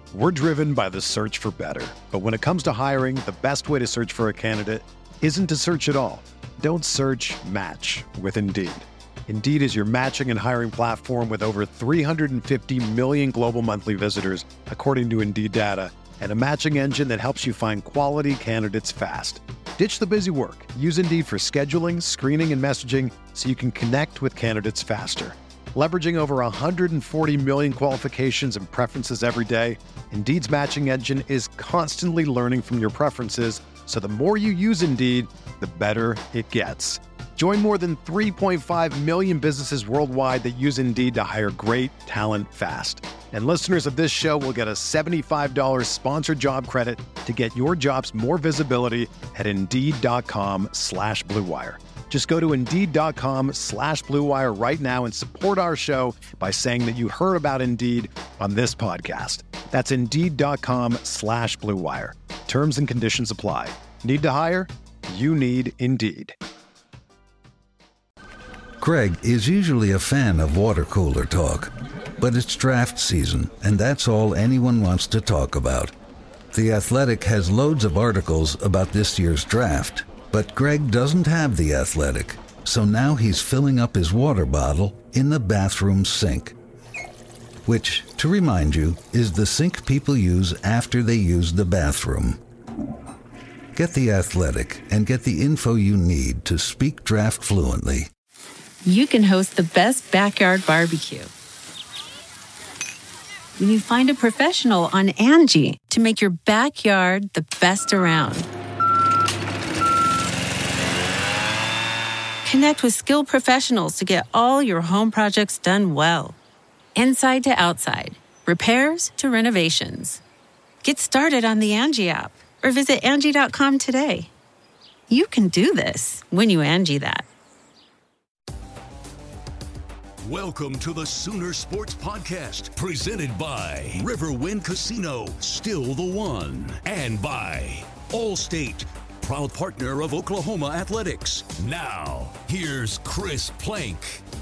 We're driven by the search for better. But when it comes to hiring, the best way to search for a candidate isn't to search at all. Don't search, match with Indeed. Indeed is your matching and hiring platform with over 350 million global monthly visitors, according to Indeed data, and a matching engine that helps you find quality candidates fast. Ditch the busy work. Use Indeed for scheduling, screening, and messaging so you can connect with candidates faster. Leveraging over 140 million qualifications and preferences every day, Indeed's matching engine is constantly learning from your preferences, so the more you use Indeed, the better it gets. Join more than 3.5 million businesses worldwide that use Indeed to hire great talent fast. And listeners of this show will get a $75 sponsored job credit to get your jobs more visibility at Indeed.com/Blue Wire. Just go to Indeed.com/Blue Wire right now and support our show by saying that you heard about Indeed on this podcast. That's Indeed.com/Blue Wire. Terms and conditions apply. Need to hire? You need Indeed. Greg is usually a fan of water cooler talk, but it's draft season, and that's all anyone wants to talk about. The Athletic has loads of articles about this year's draft, but Greg doesn't have The Athletic, so now he's filling up his water bottle in the bathroom sink, which, to remind you, is the sink people use after they use the bathroom. Get The Athletic and get the info you need to speak draft fluently. You can host the best backyard barbecue when you find a professional on Angie to make your backyard the best around. Connect with skilled professionals to get all your home projects done well. Inside to outside, repairs to renovations. Get started on the Angie app or visit Angie.com today. You can do this when you Angie that. Welcome to the Sooner Sports Podcast, presented by Riverwind Casino, still the one, and by Allstate, proud partner of Oklahoma Athletics. Now, here's Chris Plank.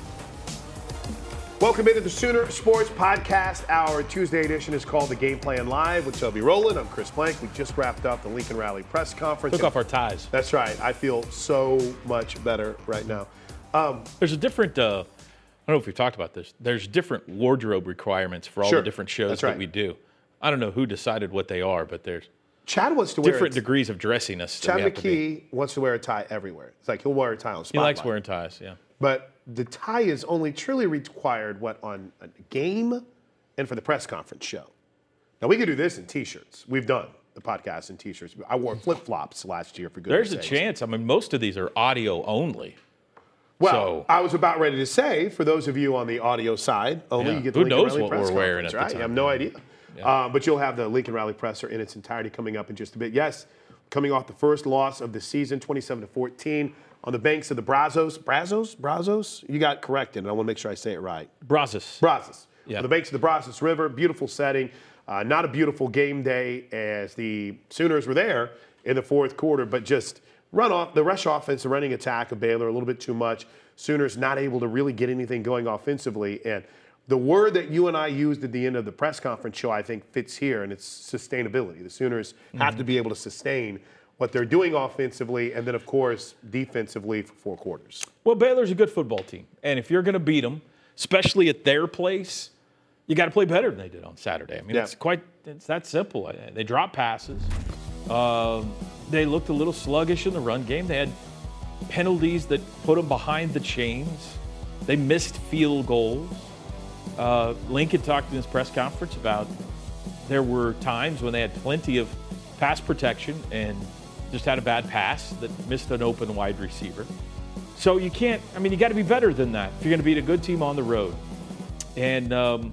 Welcome into the Sooner Sports Podcast. Our Tuesday edition is called The Game Plan Live with Toby Rowland. I'm Chris Plank. We just wrapped up the Lincoln Rally press conference. Took off our ties. That's right. I feel so much better right now. There's a different, I don't know if we've talked about this. There's different wardrobe requirements for all the different shows that we do. I don't know who decided what they are, but there's Chad wants to wear different degrees of dressiness. Chad McKee wants to wear a tie everywhere. It's like he'll wear a tie on Spotlight. He likes wearing ties, yeah. But the tie is only truly required, on a game and for the press conference show. Now, we could do this in T-shirts. We've done the podcast in T-shirts. I wore flip-flops last year for goodness sakes. There's a chance. I mean, most of these are audio only. Well, I was about ready to say, for those of you on the audio side only, you get the Lincoln Rally press conference, right? You have no idea. Yeah. But you'll have the Lincoln Rally presser in its entirety coming up in just a bit. Yes, coming off the first loss of the season, 27-14, on the banks of the Brazos? You got corrected, and I want to make sure I say it right. Brazos. Yeah. On the banks of the Brazos River, beautiful setting. Not a beautiful game day as the Sooners were there in the fourth quarter, but just the rush offense, the running attack of Baylor, a little bit too much. Sooners not able to really get anything going offensively. And the word that you and I used at the end of the press conference show, I think, fits here, and it's sustainability. The Sooners have to be able to sustain what they're doing offensively and then, of course, defensively for 4 quarters. Well, Baylor's a good football team. And if you're going to beat them, especially at their place, you got to play better than they did on Saturday. I mean, it's that simple. They dropped passes. They looked a little sluggish in the run game. They had penalties that put them behind the chains. They missed field goals. Lincoln talked in his press conference about there were times when they had plenty of pass protection and just had a bad pass that missed an open wide receiver. So you got to be better than that if you're going to beat a good team on the road. And,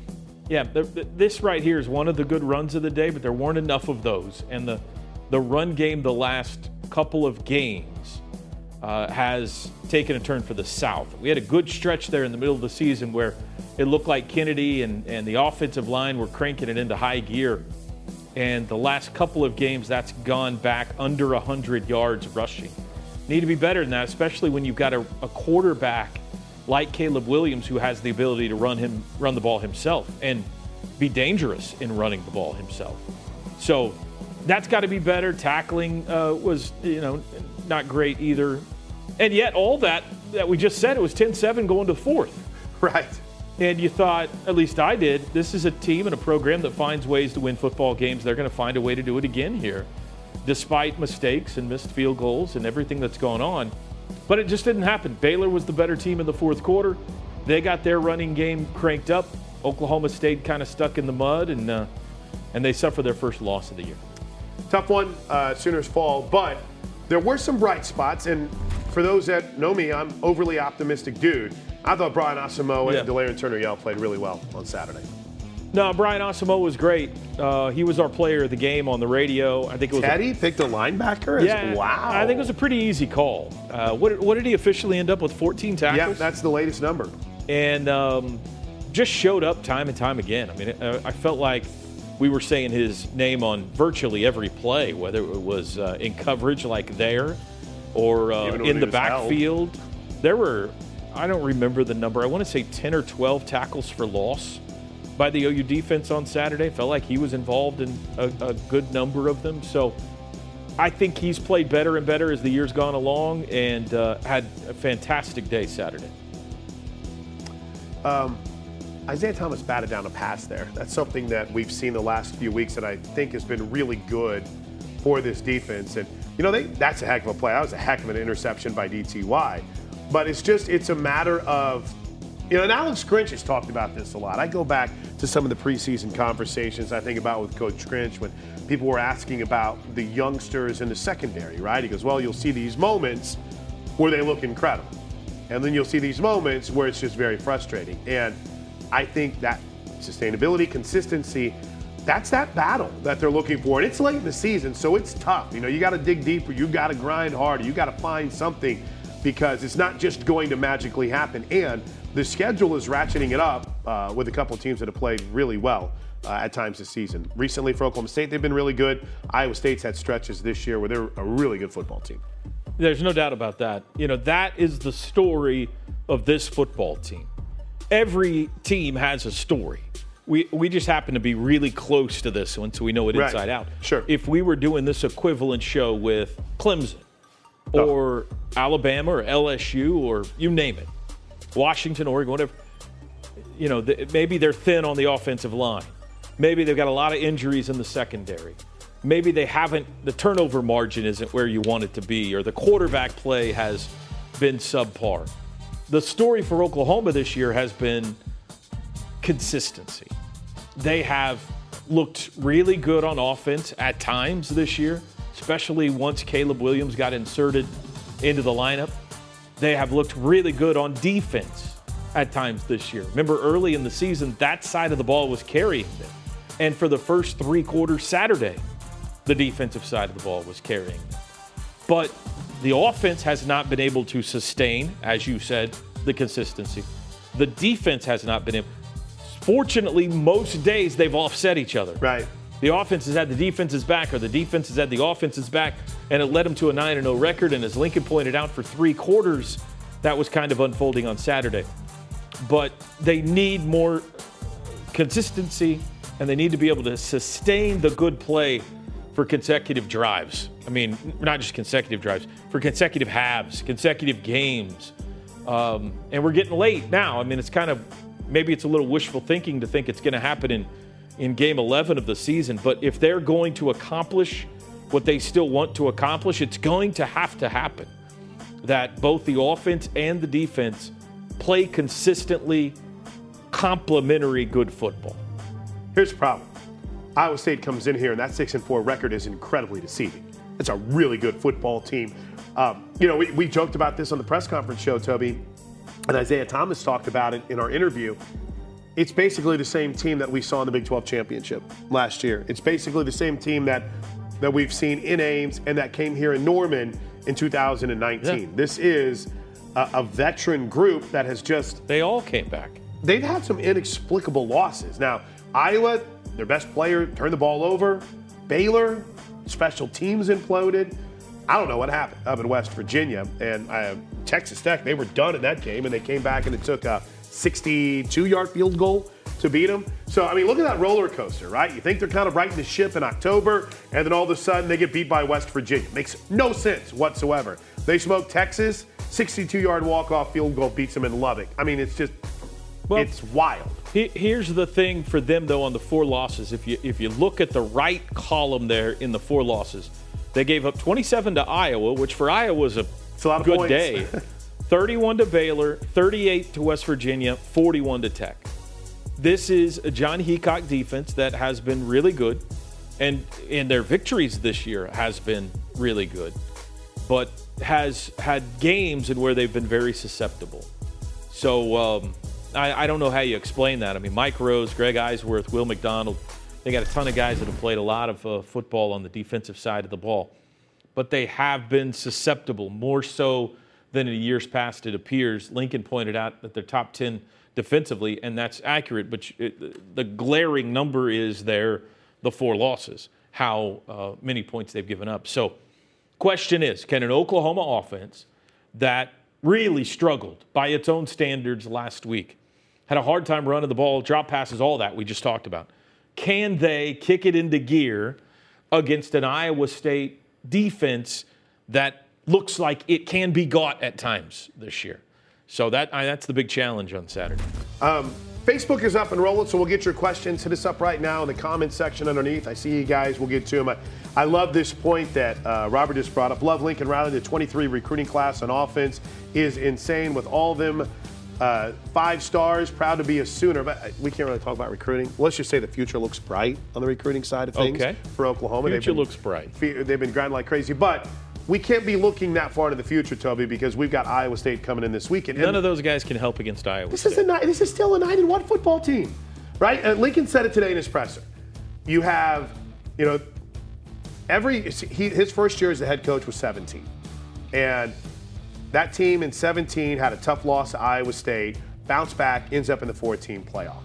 this right here is one of the good runs of the day, but there weren't enough of those. And the run game the last couple of games has taken a turn for the South. We had a good stretch there in the middle of the season where it looked like Kennedy and the offensive line were cranking it into high gear. And the last couple of games, that's gone back under 100 yards rushing. Need to be better than that, especially when you've got a quarterback like Caleb Williams who has the ability to run the ball himself. And be dangerous in running the ball himself. So that's got to be better. Tackling was, not great either. And yet all that we just said, it was 10-7 going to the fourth. Right. And you thought, at least I did, this is a team and a program that finds ways to win football games. They're going to find a way to do it again here, despite mistakes and missed field goals and everything that's gone on. But it just didn't happen. Baylor was the better team in the fourth quarter. They got their running game cranked up. Oklahoma State kind of stuck in the mud, and they suffered their first loss of the year. Tough one, Sooners fall, but there were some bright spots. And for those that know me, I'm overly optimistic dude. I thought Brian Asamoah and Delarrin Turner-Yell played really well on Saturday. No, Brian Asamoah was great. He was our player of the game on the radio. I think it was Teddy picked a linebacker? Yeah, wow. I think it was a pretty easy call. What did he officially end up with, 14 tackles? Yeah, that's the latest number. And just showed up time and time again. I mean, I felt like we were saying his name on virtually every play, whether it was in coverage like there or in the backfield. There were, I don't remember the number, I want to say 10 or 12 tackles for loss by the OU defense on Saturday. Felt like he was involved in a good number of them. So I think he's played better and better as the year's gone along, and had a fantastic day Saturday. Isaiah Thomas batted down a pass there. That's something that we've seen the last few weeks that I think has been really good for this defense. And, that's a heck of a play. That was a heck of an interception by DTY. But it's a matter of, and Alex Grinch has talked about this a lot. I go back to some of the preseason conversations I think about with Coach Grinch when people were asking about the youngsters in the secondary, right? He goes, well, you'll see these moments where they look incredible. And then you'll see these moments where it's just very frustrating. And I think that sustainability, consistency, that's that battle that they're looking for. And it's late in the season, so it's tough. You got to dig deeper. You got to grind harder. You got to find something, because it's not just going to magically happen. And the schedule is ratcheting it up with a couple of teams that have played really well at times this season. Recently for Oklahoma State, they've been really good. Iowa State's had stretches this year where they're a really good football team. There's no doubt about that. That is the story of this football team. Every team has a story. We just happen to be really close to this one, so we know it inside out. Sure. If we were doing this equivalent show with Clemson or Alabama or LSU or you name it, Washington, Oregon, whatever, maybe they're thin on the offensive line. Maybe they've got a lot of injuries in the secondary. Maybe the turnover margin isn't where you want it to be, or the quarterback play has been subpar. The story for Oklahoma this year has been consistency. They have looked really good on offense at times this year, especially once Caleb Williams got inserted into the lineup. They have looked really good on defense at times this year. Remember, early in the season, that side of the ball was carrying them. And for the first 3 quarters Saturday, the defensive side of the ball was carrying them. But the offense has not been able to sustain, as you said, the consistency. The defense has not been able. Fortunately, most days they've offset each other. Right. The offense has had the defense's back, or the defense has had the offense's back, and it led them to a 9-0 record. And as Lincoln pointed out, for 3 quarters, that was kind of unfolding on Saturday. But they need more consistency, and they need to be able to sustain the good play for consecutive drives. I mean, not just consecutive drives, for consecutive halves, consecutive games. And we're getting late now. I mean, it's kind of, maybe it's a little wishful thinking to think it's going to happen in game 11 of the season. But if they're going to accomplish what they still want to accomplish, it's going to happen. That both the offense and the defense play consistently complementary good football. Here's the problem. Iowa State comes in here, and that 6-4 record is incredibly deceiving. It's a really good football team. We joked about this on the press conference show, Toby, and Isaiah Thomas talked about it in our interview. It's basically the same team that we saw in the Big 12 championship last year. It's basically the same team that we've seen in Ames and that came here in Norman in 2019. Yeah. This is a veteran group that has just... They all came back. They've had some inexplicable losses. Now, Iowa, their best player turned the ball over. Baylor, special teams imploded. I don't know what happened up in West Virginia. And Texas Tech, they were done in that game, and they came back and it took a 62-yard field goal to beat them. So, I mean, look at that roller coaster, right? You think they're kind of righting the ship in October, and then all of a sudden they get beat by West Virginia. Makes no sense whatsoever. They smoke Texas, 62-yard walk-off field goal beats them in Lubbock. I mean, it's just, it's wild. Here's the thing for them, though, on the 4 losses. If you look at the right column there in the 4 losses, they gave up 27 to Iowa, which for Iowa was a good points. day. 31 to Baylor, 38 to West Virginia, 41 to Tech. This is a John Heacock defense that has been really good, and in their victories this year has been really good, but has had games in where they've been very susceptible. So I don't know how you explain that. I mean, Mike Rose, Greg Eisworth, Will McDonald, they got a ton of guys that have played a lot of football on the defensive side of the ball, but they have been susceptible, more so than in years past, it appears. Lincoln pointed out that they're top 10 defensively, and that's accurate, but the glaring number is the 4 losses, how many points they've given up. So question is, can an Oklahoma offense that really struggled by its own standards last week, had a hard time running the ball, drop passes, all that we just talked about, can they kick it into gear against an Iowa State defense that looks like it can be got at times this year? So that's the big challenge on Saturday. Facebook is up and rolling, so we'll get your questions. Hit us up right now in the comments section underneath. I see you guys. We'll get to them. I love this point that Robert just brought up. Love Lincoln Riley. The 23 recruiting class on offense is insane with all of them 5 stars. Proud to be a Sooner. But we can't really talk about recruiting. Let's just say the future looks bright on the recruiting side of things for Oklahoma. Future looks bright. They've been grinding like crazy. But we can't be looking that far into the future, Toby, because we've got Iowa State coming in this weekend. None of those guys can help against Iowa State. This is still a 9-1 football team, right? Lincoln said it today in his presser. You have, his first year as the head coach was 17. And that team in 17 had a tough loss to Iowa State, bounced back, ends up in the 4-team playoff.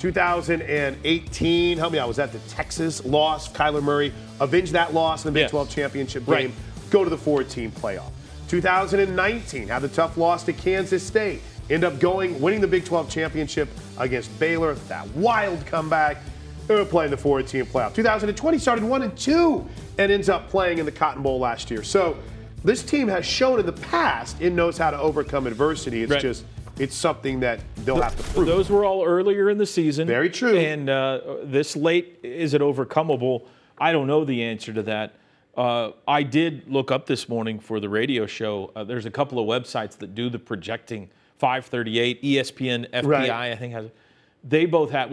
2018, help me out, was that the Texas loss? Kyler Murray avenged that loss in the Big 12 championship game. Right. Go to the 4-team playoff. 2019, had the tough loss to Kansas State. End up winning the Big 12 championship against Baylor. That wild comeback. They were playing the 4-team playoff. 2020 started 1-2 and ends up playing in the Cotton Bowl last year. So this team has shown in the past it knows how to overcome adversity. It's it's something that they'll have to prove. Those were all earlier in the season. Very true. And this late, is it overcomable? I don't know the answer to that. I did look up this morning for the radio show. There's a couple of websites that do the projecting. 538, ESPN, FPI, I think has. They both had.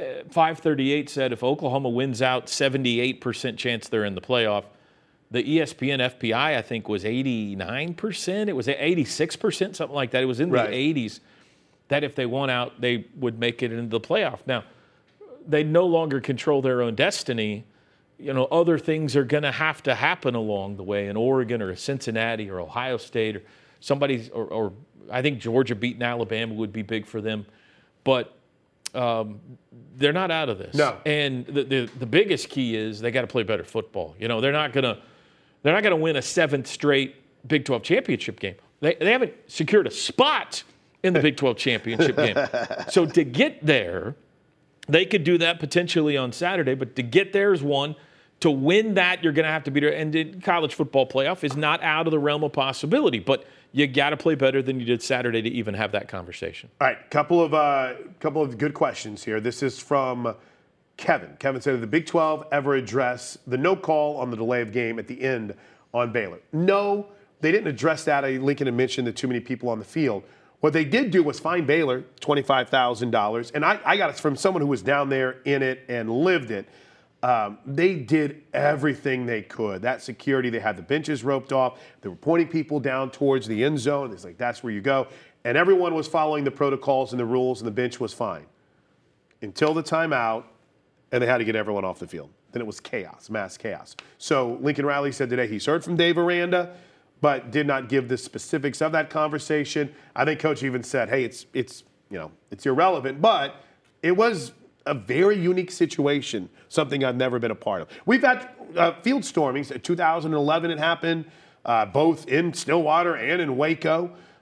538 said if Oklahoma wins out, 78% chance they're in the playoff. The ESPN FPI, I think, was 89%. It was 86%, something like that. It was in the 80s. That if they won out, they would make it into the playoff. Now, they no longer control their own destiny. Other things are going to have to happen along the way in Oregon or Cincinnati or Ohio State or somebody's, or I think Georgia beating Alabama would be big for them. But they're not out of this. No. And the biggest key is they got to play better football. They're not going to win a 7th straight Big 12 championship game. They haven't secured a spot in the Big 12 championship game. So to get there, they could do that potentially on Saturday, but to get there is one. To win that, you're going to have to beat her. And the college football playoff is not out of the realm of possibility, but you got to play better than you did Saturday to even have that conversation. All right, couple of good questions here. This is from Kevin. Kevin said, did the Big 12 ever address the no call on the delay of game at the end on Baylor? No, they didn't address that. Lincoln had mentioned the too many people on the field. What they did do was fine Baylor $25,000. And I got it from someone who was down there in it and lived it. They did everything they could. That security, they had the benches roped off. They were pointing people down towards the end zone. It's like, that's where you go. And everyone was following the protocols and the rules, and the bench was fine. Until the timeout, and they had to get everyone off the field. Then it was chaos, mass chaos. So Lincoln Riley said today he's heard from Dave Aranda, but did not give the specifics of that conversation. I think Coach even said, hey, it's irrelevant, but it was a very unique situation, something I've never been a part of. We've had field stormings. In 2011 it happened, both in Stillwater and in Waco.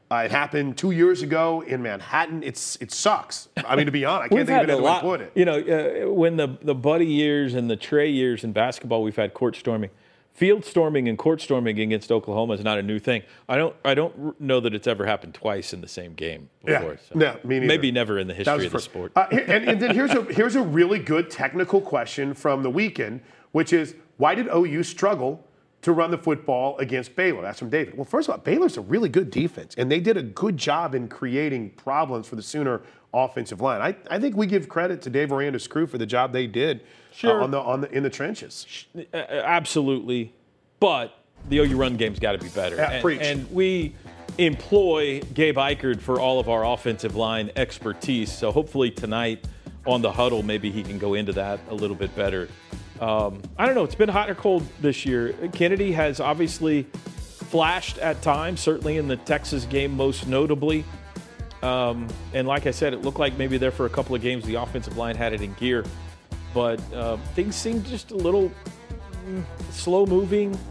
It happened 2 years ago in Manhattan. It sucks. I mean, to be honest, I can't think of another way to put it. You know, when the Buddy years and the Trey years in basketball, we've had court storming. Field storming and court storming against Oklahoma is not a new thing. I don't know that it's ever happened twice in the same game before. Yeah, so. No, me neither. Maybe never in the history of the sport. And then here's a really good technical question from the weekend, which is, why did OU struggle to run the football against Baylor? That's from David. Well, first of all, Baylor's a really good defense, and they did a good job in creating problems for the Sooner offensive line. I think we give credit to Dave Aranda's crew for the job they did in the trenches. Absolutely, but the OU run game's got to be better. And we employ Gabe Eichert for all of our offensive line expertise, so hopefully tonight on the huddle, maybe he can go into that a little bit better. I don't know. It's been hot or cold this year. Kennedy has obviously flashed at times, certainly in the Texas game most notably. And like I said, it looked like maybe there for a couple of games the offensive line had it in gear. But things seemed just a little slow-moving.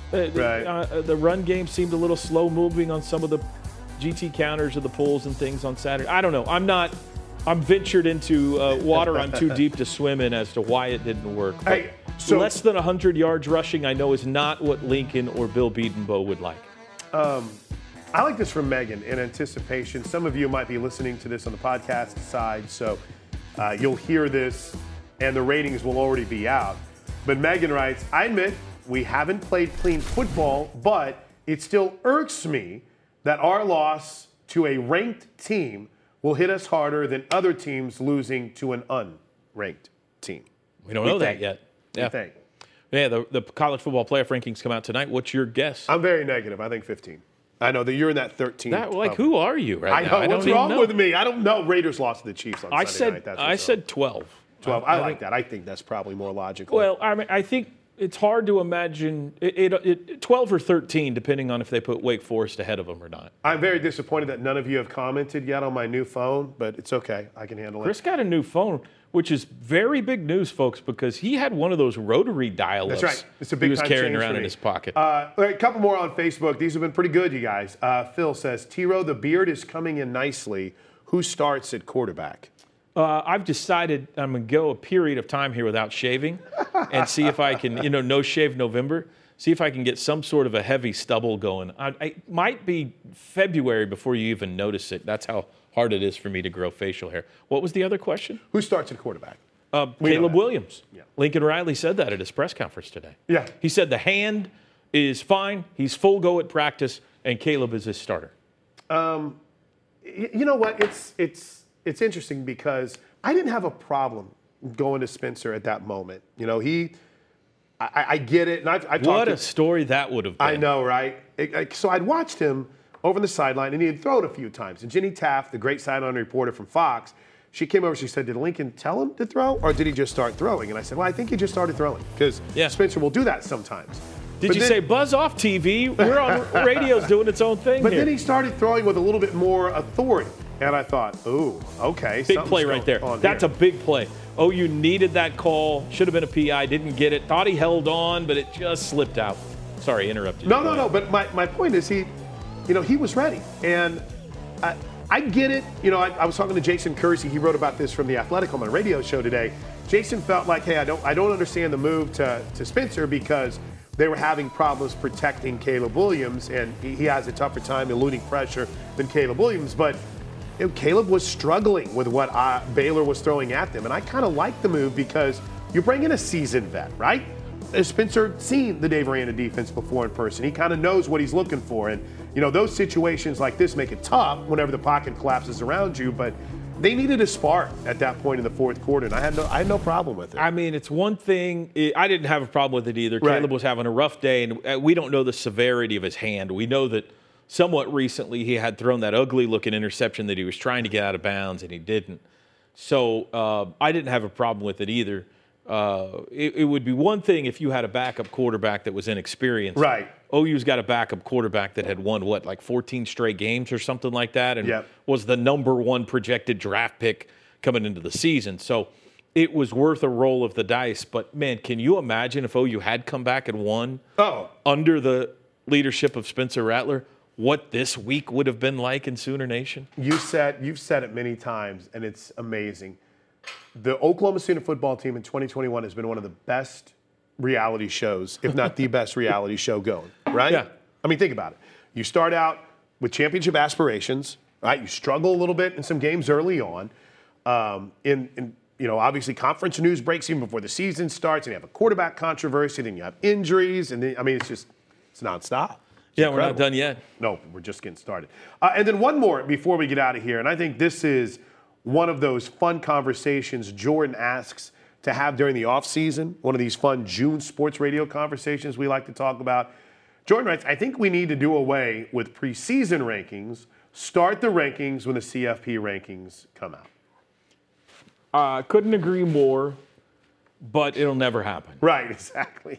The run game seemed a little slow-moving on some of the GT counters of the pulls and things on Saturday. I don't know. I'm ventured into water I'm too deep to swim in as to why it didn't work. Hey, so less than 100 yards rushing, I know, is not what Lincoln or Bill Bedenbaugh would like. I like this from Megan in anticipation. Some of you might be listening to this on the podcast side, so you'll hear this and the ratings will already be out. But Megan writes, I admit we haven't played clean football, but it still irks me that our loss to a ranked team will hit us harder than other teams losing to an unranked team. We don't know that yet. Yeah. Think. Yeah, the college football playoff rankings come out tonight. What's your guess? I'm very negative. I think 15. I know that you're in that 13. Who are you right now? I know. What's wrong with me? I don't know. Raiders lost to the Chiefs on Sunday night. I said 12. 12. I like that. I think that's probably more logical. Well, I mean, I think it's hard to imagine 12 or 13, depending on if they put Wake Forest ahead of them or not. I'm very disappointed that none of you have commented yet on my new phone, but it's okay. I can handle it. Chris got a new phone, which is very big news, folks, because he had one of those rotary dial-ups. That's right. It's a big he was carrying around in his pocket. A couple more on Facebook. These have been pretty good, you guys. Phil says, T-Row, the beard is coming in nicely. Who starts at quarterback? I've decided I'm going to go a period of time here without shaving and see if I can, no shave November, see if I can get some sort of a heavy stubble going. It might be February before you even notice it. That's how hard it is for me to grow facial hair. What was the other question? Who starts at quarterback? Caleb Williams. Yeah. Lincoln Riley said that at his press conference today. Yeah. He said the hand is fine, he's full go at practice, and Caleb is his starter. You know what? It's interesting because I didn't have a problem going to Spencer at that moment. I get it. And I've talked what a story that would have been. I know, right? So I'd watched him over the sideline, and he had thrown a few times. And Jenny Taft, the great sideline reporter from Fox, she came over, she said, did Lincoln tell him to throw, or did he just start throwing? And I said, well, I think he just started throwing, because Spencer will do that sometimes. Did you say buzz off TV? We're on radio's doing its own thing But here. then he started throwing with a little bit more authority. And I thought, ooh, okay. Big play right there. That's a big play. You needed that call. Should have been a PI. Didn't get it. Thought he held on, but it just slipped out. Sorry, interrupted you. No. But my point is he was ready. And I get it. I was talking to Jason Kersey. He wrote about this from The Athletic on my radio show today. Jason felt like, hey, I don't understand the move to Spencer because they were having problems protecting Caleb Williams, and he has a tougher time eluding pressure than Caleb Williams. But Caleb was struggling with what Baylor was throwing at them. And I kind of like the move because you bring in a seasoned vet, right? Spencer seen the Dave Aranda defense before in person. He kind of knows what he's looking for. And, those situations like this make it tough whenever the pocket collapses around you. But they needed a spark at that point in the fourth quarter, and I had no problem with it. I mean, it's one thing. I didn't have a problem with it either. Right. Caleb was having a rough day, and we don't know the severity of his hand. We know that somewhat recently he had thrown that ugly-looking interception that he was trying to get out of bounds, and he didn't. So I didn't have a problem with it either. It would be one thing if you had a backup quarterback that was inexperienced. Right. OU's got a backup quarterback that had won, 14 straight games or something like that, and was the number one projected draft pick coming into the season. So it was worth a roll of the dice. But, man, can you imagine if OU had come back and won under the leadership of Spencer Rattler? what this week would have been like in Sooner Nation? You've said it many times, and it's amazing. The Oklahoma Sooner football team in 2021 has been one of the best reality shows, if not the best reality show going, right? Yeah. I mean, think about it. You start out with championship aspirations, right? You struggle a little bit in some games early on. Obviously conference news breaks even before the season starts, and you have a quarterback controversy, then you have injuries, and then, it's nonstop. Yeah, we're not done yet. No, we're just getting started. And then one more before we get out of here, and I think this is one of those fun conversations Jordan asks to have during the offseason, one of these fun June sports radio conversations we like to talk about. Jordan writes, I think we need to do away with preseason rankings, start the rankings when the CFP rankings come out. Couldn't agree more, but it'll never happen. Right, exactly.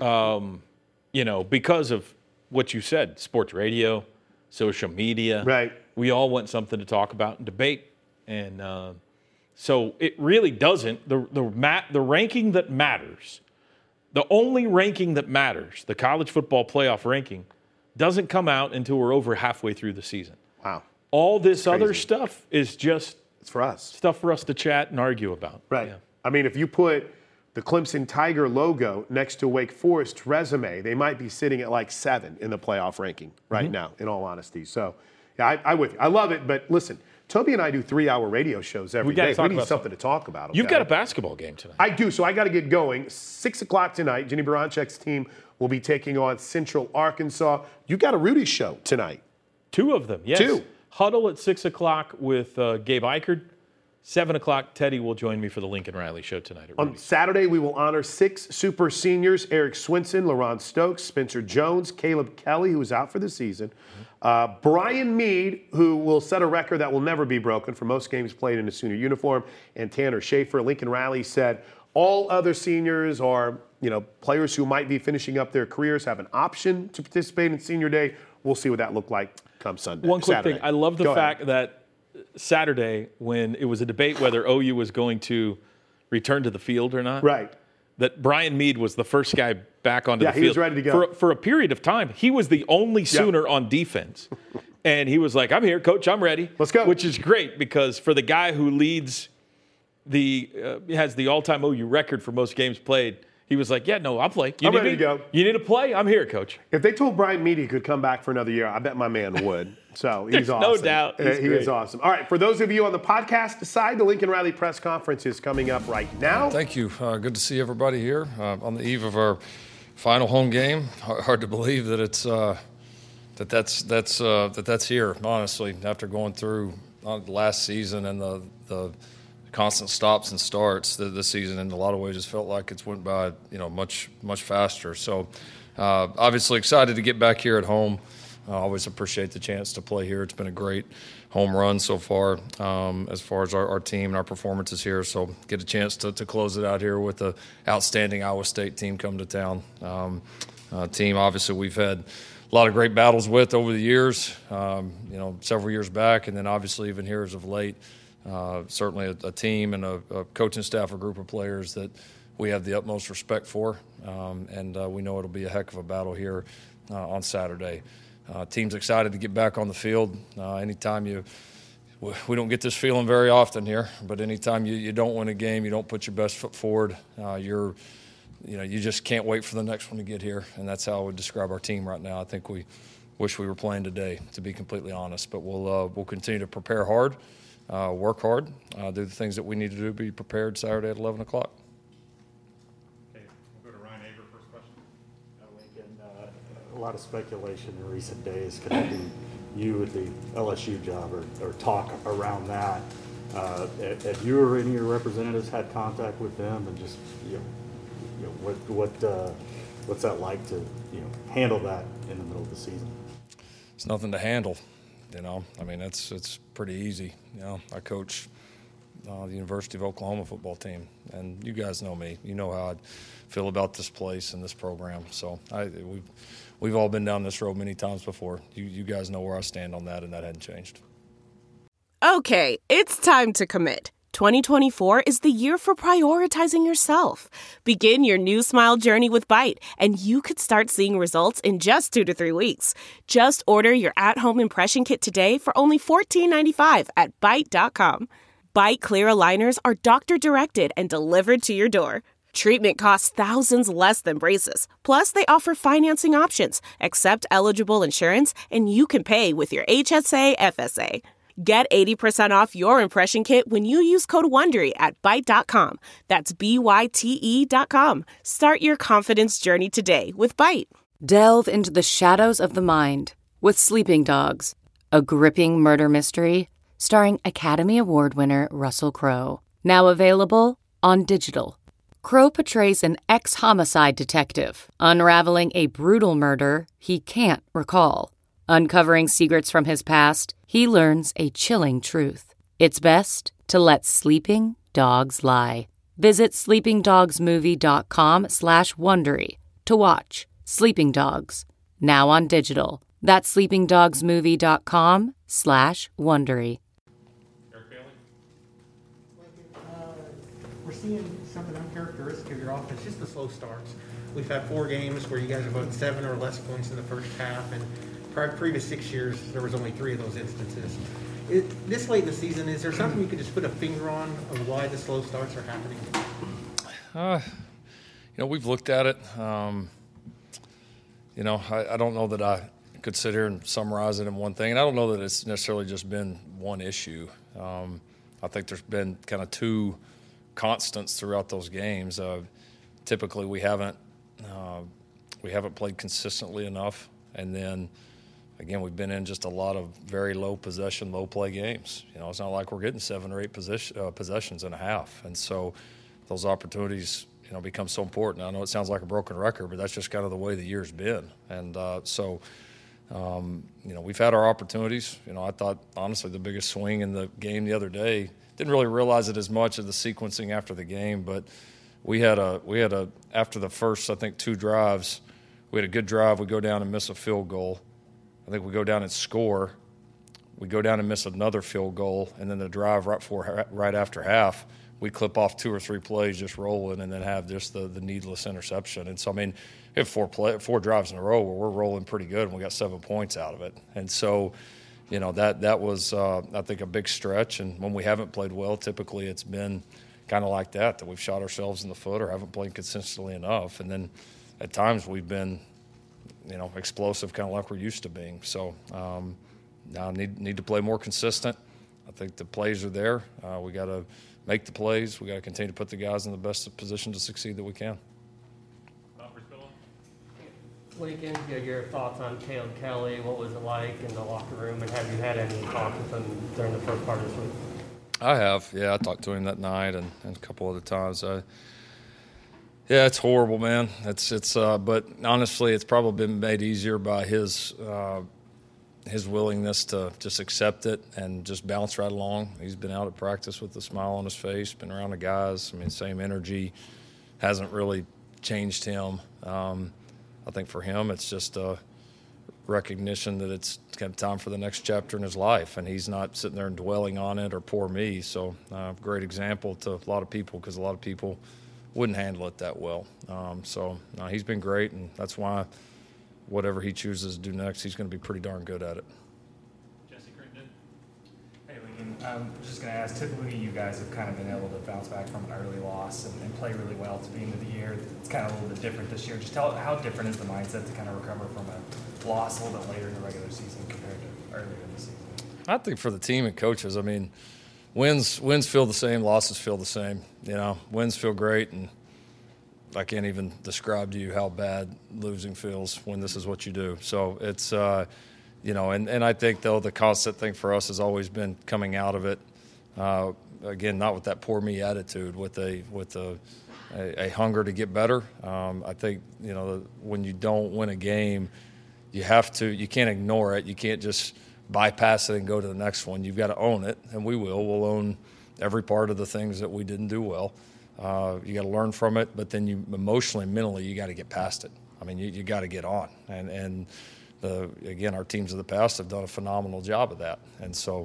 Because of what you said, sports radio, social media. Right. We all want something to talk about and debate. And so it really doesn't. The ranking that matters, the only ranking that matters, the college football playoff ranking, doesn't come out until we're over halfway through the season. Wow. All this other stuff is just it's for us. Stuff for us to chat and argue about. Right. Yeah. I mean, if you put the Clemson Tiger logo next to Wake Forest's resume, they might be sitting at like 7 in the playoff ranking right now, in all honesty. So, yeah, I'm with you. I love it, but listen, Toby and I do 3-hour radio shows every day. We need something to talk about. Okay? You've got a basketball game tonight. I do, so I got to get going. 6 o'clock tonight, Jenny Baranchek's team will be taking on Central Arkansas. You got a Rudy show tonight. 2 of them, yes. 2. Huddle at 6 o'clock with Gabe Eichert. 7 o'clock, Teddy will join me for the Lincoln Riley show tonight at Rudy's. On Saturday, we will honor 6 super seniors: Eric Swinson, LaRon Stokes, Spencer Jones, Caleb Kelly, who is out for the season, Brian Mead, who will set a record that will never be broken for most games played in a Sooner uniform, and Tanner Schaefer. Lincoln Riley said all other seniors are, players who might be finishing up their careers have an option to participate in Senior Day. We'll see what that looked like come Sunday. One quick thing. I love the fact that Saturday, when it was a debate whether OU was going to return to the field or not, right, that Brian Mead was the first guy back onto the field. Yeah, he was ready to go. For a period of time, he was the only Sooner on defense. And he was like, I'm here, coach, I'm ready. Let's go. Which is great because for the guy who leads has the all-time OU record for most games played, he was like, yeah, no, I'll play. I'm ready to go. You need to play? I'm here, coach. If they told Brian Mead he could come back for another year, I bet my man would. So he's awesome. No doubt. He is awesome. All right, for those of you on the podcast side, the Lincoln Riley press conference is coming up right now. Thank you. Good to see everybody here on the eve of our final home game. Hard to believe that it's that's here. Honestly, after going through the last season and the constant stops and starts, this season in a lot of ways just felt like it's went by much faster. So obviously excited to get back here at home. I always appreciate the chance to play here. It's been a great home run so far as our team and our performances here. So get a chance to close it out here with the outstanding Iowa State team come to town. Team obviously we've had a lot of great battles with over the years, several years back, and then obviously even here as of late. Certainly a team and a coaching staff, a group of players that we have the utmost respect for, and we know it'll be a heck of a battle here on Saturday. Team's excited to get back on the field. We don't get this feeling very often here, but anytime you don't win a game, you don't put your best foot forward, you just can't wait for the next one to get here, and that's how I would describe our team right now. I think we wish we were playing today, to be completely honest, but we'll continue to prepare hard. Work hard, do the things that we need to do to be prepared Saturday at 11 o'clock. Okay, we'll go to Ryan Aber, first question. Lincoln, a lot of speculation in recent days connecting you with the LSU job or talk around that. Have you or any of your representatives had contact with them, and just what's that like to handle that in the middle of the season? It's nothing to handle. It's pretty easy. I coach the University of Oklahoma football team, and you guys know me. You know how I feel about this place and this program. So we've all been down this road many times before. You guys know where I stand on that, and that hadn't changed. Okay, it's time to commit. 2024 is the year for prioritizing yourself. Begin your new smile journey with Byte, and you could start seeing results in just 2 to 3 weeks. Just order your at-home impression kit today for only $14.95 at Byte.com. Byte Clear aligners are doctor-directed and delivered to your door. Treatment costs thousands less than braces. Plus, they offer financing options, accept eligible insurance, and you can pay with your HSA FSA. Get 80% off your impression kit when you use code WONDERY at Byte.com. That's BYTE.com. Start your confidence journey today with Byte. Delve into the shadows of the mind with Sleeping Dogs, a gripping murder mystery starring Academy Award winner Russell Crowe. Now available on digital. Crowe portrays an ex-homicide detective unraveling a brutal murder he can't recall. Uncovering secrets from his past, he learns a chilling truth. It's best to let sleeping dogs lie. Visit sleepingdogsmovie.com/Wondery to watch Sleeping Dogs, now on digital. That's sleepingdogsmovie.com/Wondery. We're seeing something uncharacteristic of your offense, just the slow starts. We've had 4 games where you guys have won 7 or less points in the first half, and previous 6 years, there was only 3 of those instances. This late in the season, is there something you could just put a finger on of why the slow starts are happening? We've looked at it. I don't know that I could sit here and summarize it in one thing, and I don't know that it's necessarily just been one issue. I think there's been kind of 2 constants throughout those games. Typically, we haven't played consistently enough, and then again, we've been in just a lot of very low possession, low play games. It's not like we're getting 7 or 8 possessions in a half, and so those opportunities, become so important. I know it sounds like a broken record, but that's just kind of the way the year's been, and we've had our opportunities. I thought honestly the biggest swing in the game the other day. Didn't really realize it as much of the sequencing after the game, but we had a after the first, I think, 2 drives, we had a good drive. We go down and miss a field goal. I think we go down and score. We go down and miss another field goal, and then the drive right after half, we clip off 2 or 3 plays just rolling, and then have just the needless interception. And so, we have 4 drives in a row where we're rolling pretty good, and we got 7 points out of it. And so, that was, I think, a big stretch. And when we haven't played well, typically it's been kind of like that we've shot ourselves in the foot or haven't played consistently enough. And then at times we've been, explosive, kind of like we're used to being. So now need to play more consistent. I think the plays are there. We got to make the plays. We got to continue to put the guys in the best position to succeed that we can. Lincoln, your thoughts on Caleb Kelly? What was it like in the locker room, and have you had any talk with him during the first part of this week? I have, yeah. I talked to him that night and a couple other times. Yeah, it's horrible, man. But honestly, it's probably been made easier by his willingness to just accept it and just bounce right along. He's been out at practice with a smile on his face, been around the guys. Same energy, hasn't really changed him. I think for him, it's just a recognition that it's kind of time for the next chapter in his life, and he's not sitting there and dwelling on it or poor me. So, great example to a lot of people, because a lot of people wouldn't handle it that well. He's been great, and that's why whatever he chooses to do next, he's going to be pretty darn good at it. Jesse Crittenden. Hey, Lincoln. I'm just going to ask, typically you guys have kind of been able to bounce back from an early loss and play really well to the end of the year. It's kind of a little bit different this year. Just how different is the mindset to kind of recover from a loss a little bit later in the regular season compared to earlier in the season? I think for the team and coaches, wins feel the same, losses feel the same. Wins feel great, and I can't even describe to you how bad losing feels when this is what you do. So it's, and I think, though, the constant thing for us has always been coming out of it, again, not with that poor me attitude, with a hunger to get better. I think, when you don't win a game, you can't ignore it. You can't just bypass it and go to the next one. You've got to own it, and we will. We'll own every part of the things that we didn't do well. You got to learn from it, but then you emotionally, mentally, you got to get past it. You got to get on. And again, our teams of the past have done a phenomenal job of that. And so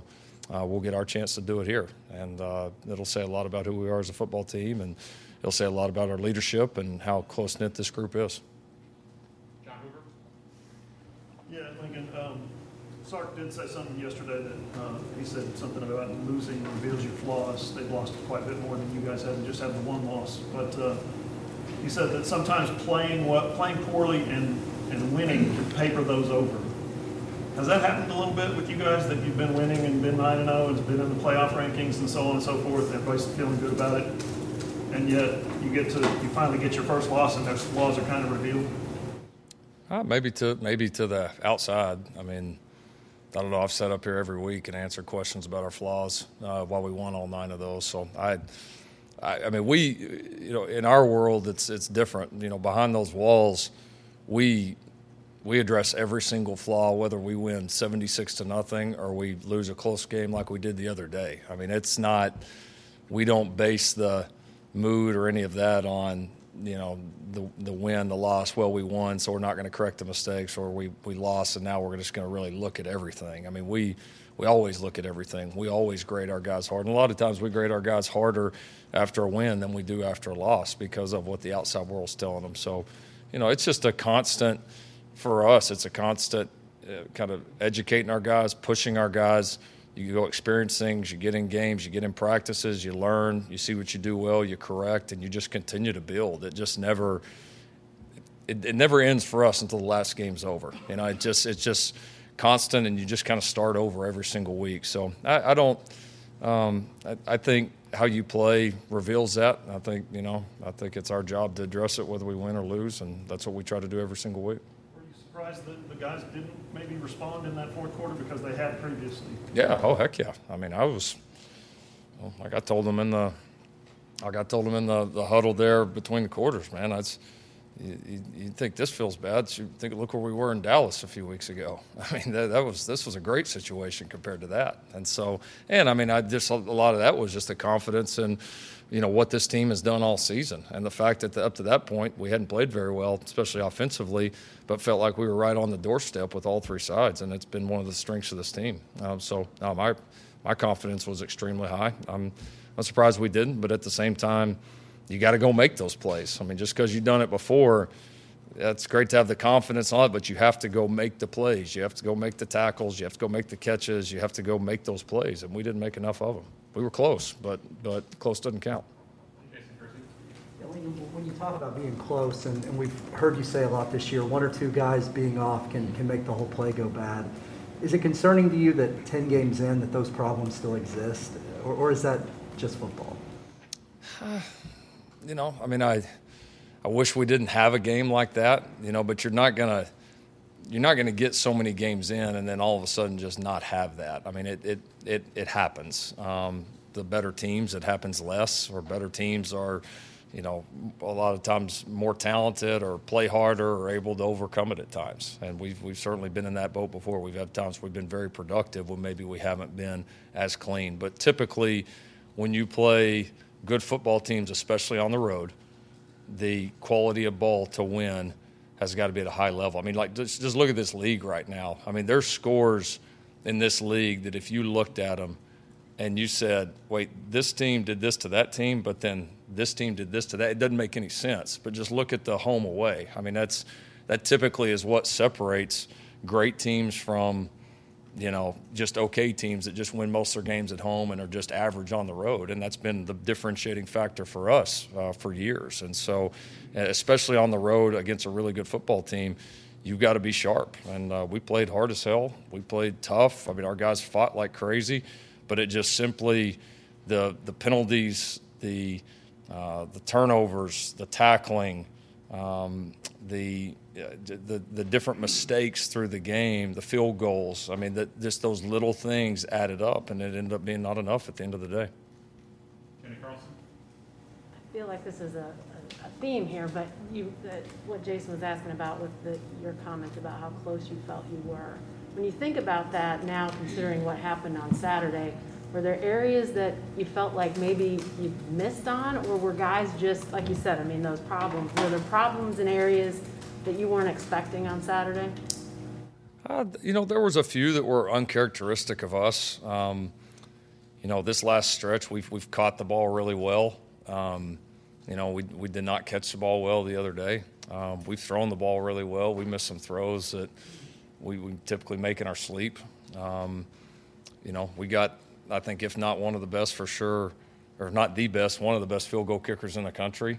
we'll get our chance to do it here. And it'll say a lot about who we are as a football team, and it'll say a lot about our leadership and how close-knit this group is. John Hoover? Yeah, Lincoln, Sark did say something yesterday that he said something about losing reveals your flaws. They've lost quite a bit more than you guys have and just had the one loss. But he said that sometimes playing poorly and winning can paper those over. Has that happened a little bit with you guys, that you've been winning and been 9-0 and been in the playoff rankings and so on and so forth, and everybody's feeling good about it, and yet you finally get your first loss and those flaws are kind of revealed? Maybe to the outside. I mean, I don't know. I've sat up here every week and answered questions about our flaws while we won all 9 of those. So I mean, in our world, it's different. Behind those walls, we address every single flaw, whether we win 76-0 or we lose a close game like we did the other day. I mean, it's not. We don't base the mood or any of that on the win, the loss. Well, we won, so we're not going to correct the mistakes, or we lost, and now we're just going to really look at everything. I mean, we always look at everything. We always grade our guys hard, and a lot of times we grade our guys harder after a win than we do after a loss because of what the outside world's telling them. So, it's just a constant for us. It's a constant kind of educating our guys, pushing our guys. You go experience things, you get in games, you get in practices, you learn, you see what you do well, you correct, and you just continue to build. It just never it never ends for us until the last game's over. It's just constant, and you just kind of start over every single week. So I think how you play reveals that. I think it's our job to address it whether we win or lose, and that's what we try to do every single week. Surprised that the guys didn't maybe respond in that fourth quarter because they had previously? Yeah. Oh, heck yeah. I mean, like I told them in the huddle there between the quarters, man. You think this feels bad? You think, look where we were in Dallas a few weeks ago. I mean, this was a great situation compared to that. And so, a lot of that was just the confidence in, what this team has done all season, and the fact that up to that point we hadn't played very well, especially offensively, but felt like we were right on the doorstep with all three sides, and it's been one of the strengths of this team. My confidence was extremely high. I'm surprised we didn't, but at the same time, you got to go make those plays. I mean, just because you've done it before, that's great to have the confidence on it, but you have to go make the plays. You have to go make the tackles. You have to go make the catches. You have to go make those plays, and we didn't make enough of them. We were close, but close doesn't count. When you talk about being close, and we've heard you say a lot this year, one or two guys being off can make the whole play go bad. Is it concerning to you that 10 games in that those problems still exist, or is that just football? I mean, I wish we didn't have a game like that, but you're not gonna get so many games in and then all of a sudden just not have that. I mean, it happens. The better teams, it happens less, or better teams are, a lot of times more talented or play harder or able to overcome it at times. And we've certainly been in that boat before. We've had times we've been very productive when maybe we haven't been as clean. But typically, when you play good football teams, especially on the road, the quality of ball to win has got to be at a high level. I mean, like, just look at this league right now. I mean, there's scores in this league that if you looked at them and you said, wait, this team did this to that team, but then this team did this to that, it doesn't make any sense. But just look at the home away. I mean, that typically is what separates great teams from, just okay teams that just win most of their games at home and are just average on the road. And that's been the differentiating factor for us for years. And so, especially on the road against a really good football team, you've got to be sharp. And we played hard as hell. We played tough. I mean, our guys fought like crazy, but it just simply the penalties, the turnovers, the tackling, the different mistakes through the game, the field goals. I mean, just those little things added up, and it ended up being not enough at the end of the day. Jenny Carlson? I feel like this is a theme here, but what Jason was asking about with your comments about how close you felt you were. When you think about that now, considering what happened on Saturday, were there areas that you felt like maybe you missed on, or were guys just, like you said, I mean, those problems, were there problems in areas that you weren't expecting on Saturday? There was a few that were uncharacteristic of us. this last stretch, we've caught the ball really well. We did not catch the ball well the other day. We've thrown the ball really well. We missed some throws that we typically make in our sleep. We got, I think, if not one of the best for sure, or not the best, one of the best field goal kickers in the country.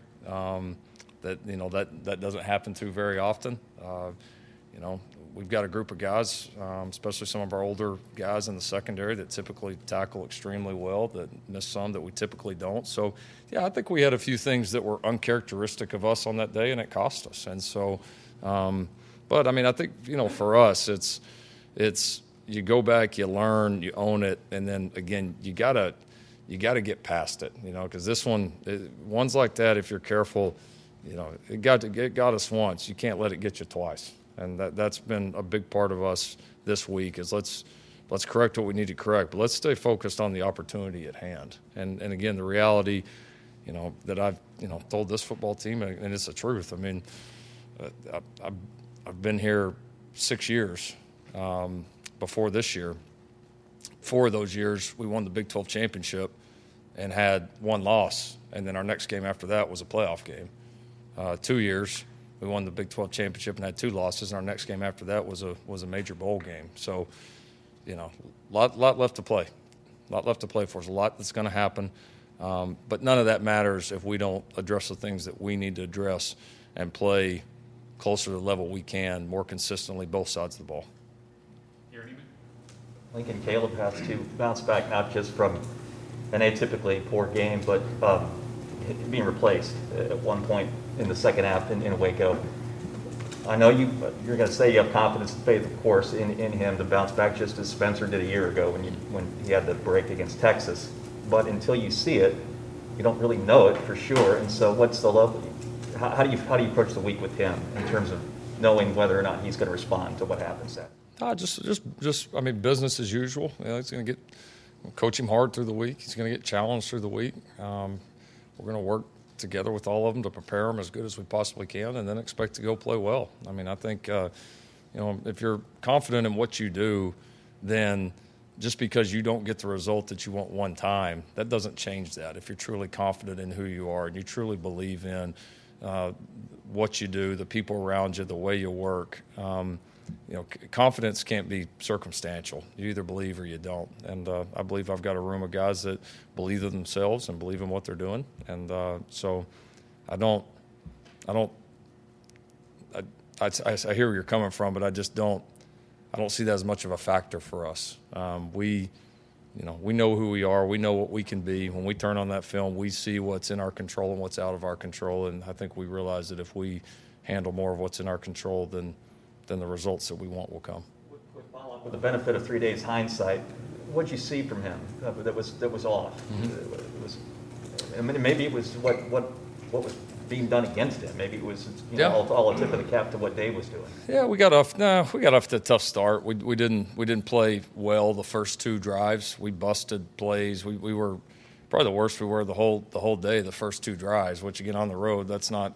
That doesn't happen too very often. We've got a group of guys, especially some of our older guys in the secondary, that typically tackle extremely well, that miss some that we typically don't. So, I think we had a few things that were uncharacteristic of us on that day, and it cost us. And so, but I think, for us, it's you go back, you learn, you own it, and then again, you gotta get past it, because this one's like that. If you're careful, it got us once. You can't let it get you twice. And that's been a big part of us this week is let's correct what we need to correct, but let's stay focused on the opportunity at hand. And again, the reality, that I've, told this football team, and it's the truth. I've been here 6 years before this year. 4 of those years, we won the Big 12 championship and had 1 loss, and then our next game after that was a playoff game. 2 years, we won the Big 12 championship and had 2 losses, and our next game after that was a major bowl game. So, lot left to play. A lot left to play for. There's a lot that's going to happen, but none of that matters if we don't address the things that we need to address and play closer to the level we can more consistently both sides of the ball. Lincoln, Caleb has to bounce back not just from an atypically poor game, but being replaced at one point in the second half in Waco. I know you're going to say you have confidence and faith, of course, in him to bounce back, just as Spencer did a year ago when he had the break against Texas. But until you see it, you don't really know it for sure. And so, what's the level? How do you approach the week with him in terms of knowing whether or not he's going to respond to what happens then? Just business as usual. He's going to coach him hard through the week. He's going to get challenged through the week. We're going to work together with all of them to prepare them as good as we possibly can, and then expect to go play well. I think, if you're confident in what you do, then just because you don't get the result that you want one time, that doesn't change that. If you're truly confident in who you are and you truly believe in what you do, the people around you, the way you work, confidence can't be circumstantial. You either believe or you don't. And I believe I've got a room of guys that believe in themselves and believe in what they're doing. And so I hear where you're coming from, but I don't see that as much of a factor for us. We know who we are. We know what we can be. When we turn on that film, we see what's in our control and what's out of our control. And I think we realize that if we handle more of what's in our control, then the results that we want will come. Quick follow-up. With the benefit of 3 days hindsight, what did you see from him that was off? Mm-hmm. Maybe it was what was being done against him. Maybe it was all a tip of the cap to what Dave was doing. Yeah, we got off to a tough start. We didn't play well the first 2 drives. We busted plays. We were probably the worst we were the whole day. The first 2 drives, which again on the road, it's not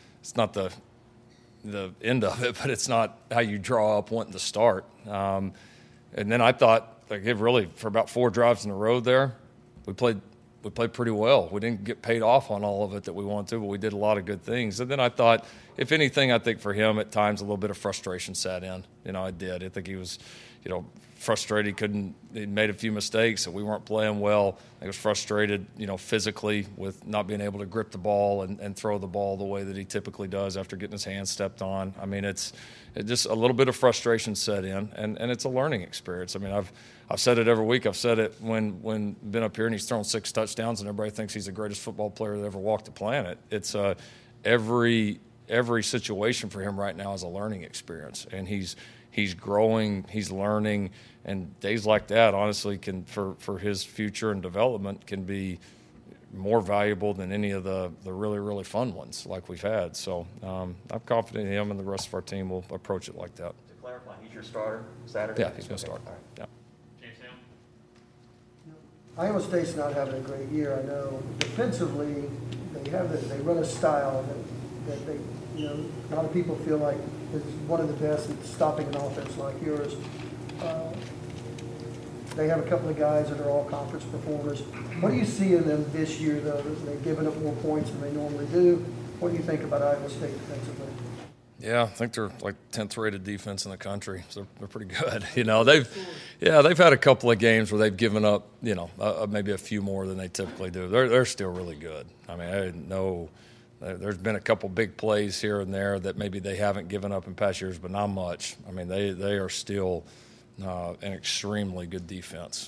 the end of it, but it's not how you draw up wanting to start. And then I thought, really for about 4 drives in a row there, we played pretty well. We didn't get paid off on all of it that we wanted to, but we did a lot of good things. And then I thought, if anything, I think for him at times a little bit of frustration set in. I did. I think he was, frustrated. He made a few mistakes that we weren't playing well. He was frustrated, physically with not being able to grip the ball and throw the ball the way that he typically does after getting his hands stepped on. It's just a little bit of frustration set in, and it's a learning experience. I've said it every week. I've said it when been up here and he's thrown 6 touchdowns and everybody thinks he's the greatest football player that ever walked the planet. It's every situation for him right now is a learning experience, and he's growing, he's learning, and days like that, honestly, can for his future and development can be more valuable than any of the really, really fun ones like we've had. So I'm confident him and the rest of our team will approach it like that. To clarify, he's your starter Saturday? Yeah, he's going to start. Right. Yeah. James Hale? Iowa State's not having a great year. I know defensively they run a style that they, a lot of people feel like is one of the best at stopping an offense like yours. They have a couple of guys that are all conference performers. What do you see in them this year, though? They've given up more points than they normally do. What do you think about Iowa State defensively? Yeah, I think they're like 10th rated defense in the country. So they're pretty good. You know, they've had a couple of games where they've given up, you know, maybe a few more than they typically do. They're still really good. I mean, I know there's been a couple big plays here and there that maybe they haven't given up in past years, but not much. I mean, they are still an extremely good defense.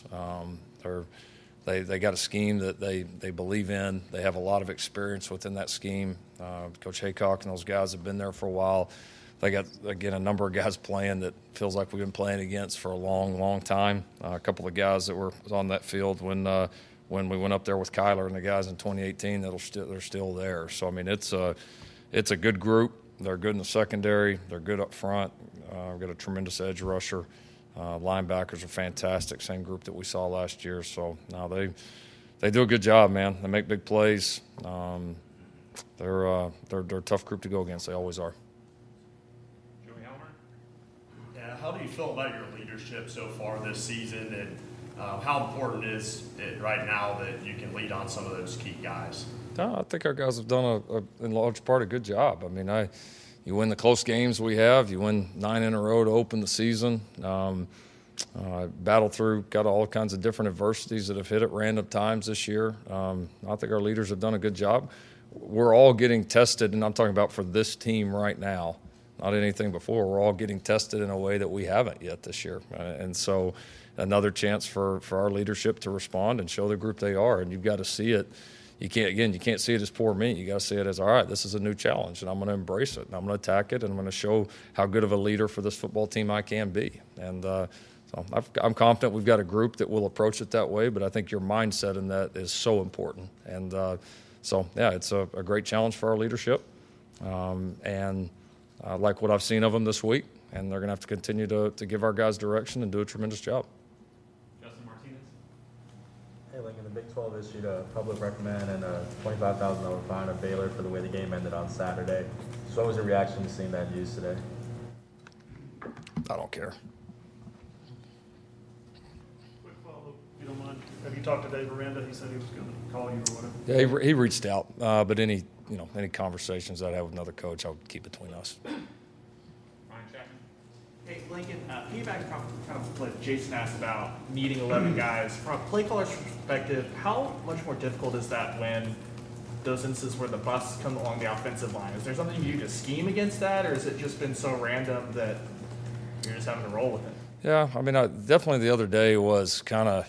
They got a scheme that they believe in. They have a lot of experience within that scheme. Coach Haycock and those guys have been there for a while. They got, again, a number of guys playing that feels like we've been playing against for a long, long time. A couple of guys that were on that field when we went up there with Kyler and the guys in 2018 they're still there. So I mean, it's a good group. They're good in the secondary. They're good up front. We've got a tremendous edge rusher. Linebackers are fantastic, same group that we saw last year. So now they do a good job, man. They make big plays. They're a tough group to go against. They always are. Joey Helmer? Yeah, how do you feel about your leadership so far this season, and how important is it right now that you can lead on some of those key guys? No, I think our guys have done in large part a good job. I mean, you win the close games we have. You win 9 in a row to open the season. Battle through, got all kinds of different adversities that have hit at random times this year. I think our leaders have done a good job. We're all getting tested, and I'm talking about for this team right now, not anything before. We're all getting tested in a way that we haven't yet this year. And so another chance for our leadership to respond and show the group they are. And you've got to see it. You can't see it as poor me. You got to see it as, all right, this is a new challenge, and I'm going to embrace it, and I'm going to attack it, and I'm going to show how good of a leader for this football team I can be. And so I'm confident we've got a group that will approach it that way, but I think your mindset in that is so important. And so, yeah, it's a great challenge for our leadership, and I like what I've seen of them this week, and they're going to have to continue to give our guys direction and do a tremendous job. Hey, Lincoln, the Big 12 issued a public reprimand and a $25,000 fine of Baylor for the way the game ended on Saturday. So what was your reaction to seeing that news today? I don't care. Quick follow-up, if you don't mind. Have you talked to Dave Aranda? He said he was going to call you or whatever. Yeah, he reached out, but any conversations that I have with another coach, I'll keep between us. Hey, Lincoln, piggyback kind of what Jason asked about needing 11 guys. From a play caller's perspective, how much more difficult is that when those instances where the busts come along the offensive line? Is there something you do to scheme against that, or has it just been so random that you're just having to roll with it? Yeah, I mean, definitely the other day was kind of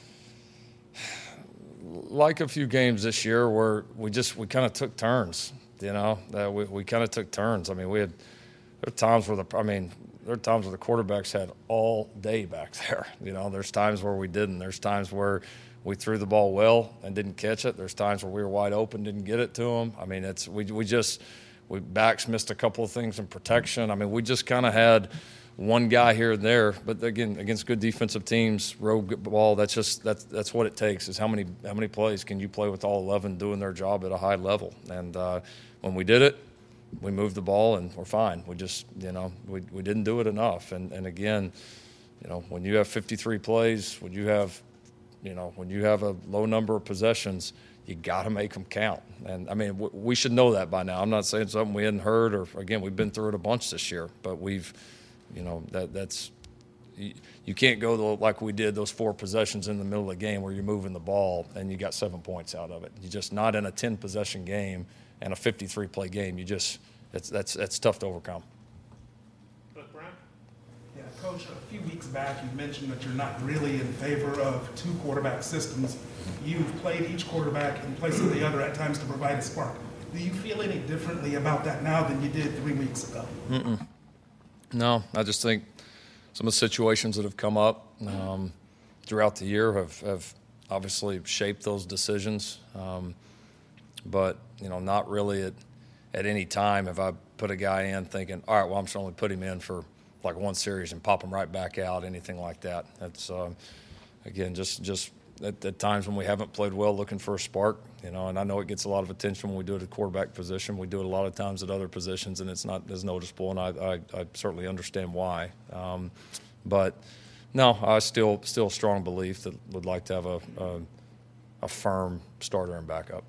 like a few games this year where we kind of took turns, you know. We kind of took turns. I mean, there are times where the quarterbacks had all day back there. You know, there's times where we didn't. There's times where we threw the ball well and didn't catch it. There's times where we were wide open, didn't get it to them. I mean, we backs missed a couple of things in protection. I mean, we just kind of had one guy here and there. But again, against good defensive teams, rogue ball, that's what it takes. Is how many plays can you play with all 11 doing their job at a high level? And when we did it, we moved the ball and we're fine. We just, we didn't do it enough. And again, when you have 53 plays, when you have a low number of possessions, you got to make them count. And I mean, we should know that by now. I'm not saying something we hadn't heard, or again, we've been through it a bunch this year, but you can't go like we did those 4 possessions in the middle of the game where you're moving the ball and you got 7 points out of it. You're just not in a 10 possession game and a 53-play game. That's tough to overcome. Yeah, Coach, a few weeks back you mentioned that you're not really in favor of 2 quarterback systems. You've played each quarterback in place of the other at times to provide a spark. Do you feel any differently about that now than you did 3 weeks ago? No, I just think some of the situations that have come up throughout the year have obviously shaped those decisions. But, not really at any time have I put a guy in thinking, all right, well, I'm just only put him in for like 1 series and pop him right back out, anything like that. That's, again, just at times when we haven't played well, looking for a spark, and I know it gets a lot of attention when we do it at quarterback position. We do it a lot of times at other positions, and it's not as noticeable, and I certainly understand why. But No, I still a strong belief that would like to have a firm starter and backup.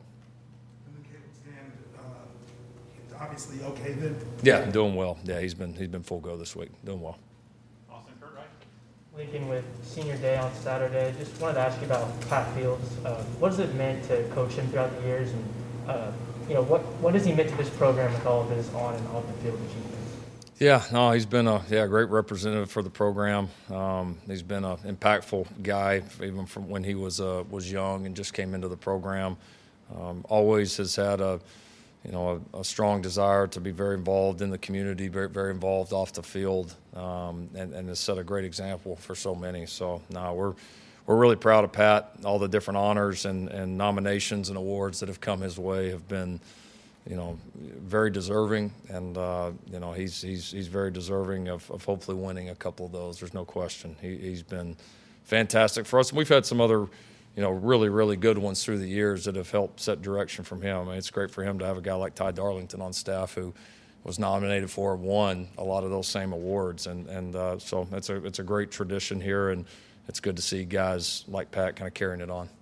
Obviously okay then? Yeah, doing well. Yeah, he's been full go this week. Doing well. Austin, Kurt, right? Lincoln, with senior day on Saturday, just wanted to ask you about Pat Fields. What has it meant to coach him throughout the years, and what has he meant to this program with all of his on and off the field achievements? Yeah, no, he's been a great representative for the program. He's been an impactful guy even from when he was young and just came into the program. Always has had a strong desire to be very involved in the community, very, very involved off the field, and has set a great example for so many. So, no, we're really proud of Pat. All the different honors and nominations and awards that have come his way have been, very deserving, and he's very deserving of hopefully winning a couple of those. There's no question. He's been fantastic for us, and we've had some other really, really good ones through the years that have helped set direction from him. I mean, it's great for him to have a guy like Ty Darlington on staff who was nominated for and won a lot of those same awards. And so it's a great tradition here, and it's good to see guys like Pat kind of carrying it on.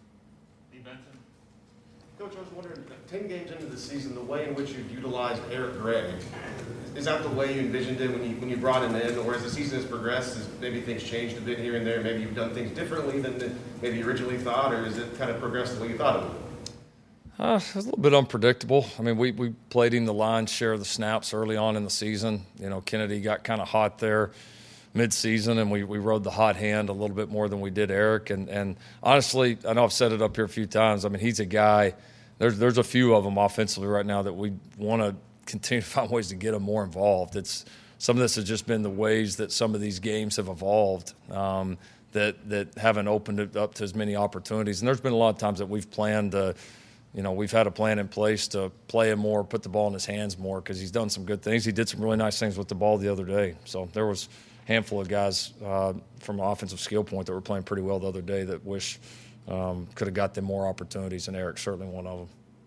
Coach, I was wondering, 10 games into the season, the way in which you've utilized Eric Gray, is that the way you envisioned it when you brought him in? Or as the season has progressed, has maybe things changed a bit here and there? Maybe you've done things differently than maybe you originally thought, or is it kind of progressed the way you thought it would? It was a little bit unpredictable. I mean, we played him the lion's share of the snaps early on in the season. Kennedy got kind of hot there mid-season, and we rode the hot hand a little bit more than we did Eric. And honestly, I know I've said it up here a few times. I mean, he's a guy. There's a few of them offensively right now that we want to continue to find ways to get him more involved. Some of this has just been the ways that some of these games have evolved that haven't opened it up to as many opportunities. And there's been a lot of times that we've planned to, we've had a plan in place to play him more, put the ball in his hands more, because he's done some good things. He did some really nice things with the ball the other day. So there was a handful of guys from an offensive skill point that were playing pretty well the other day that wish could have got them more opportunities, and Eric's certainly one of them.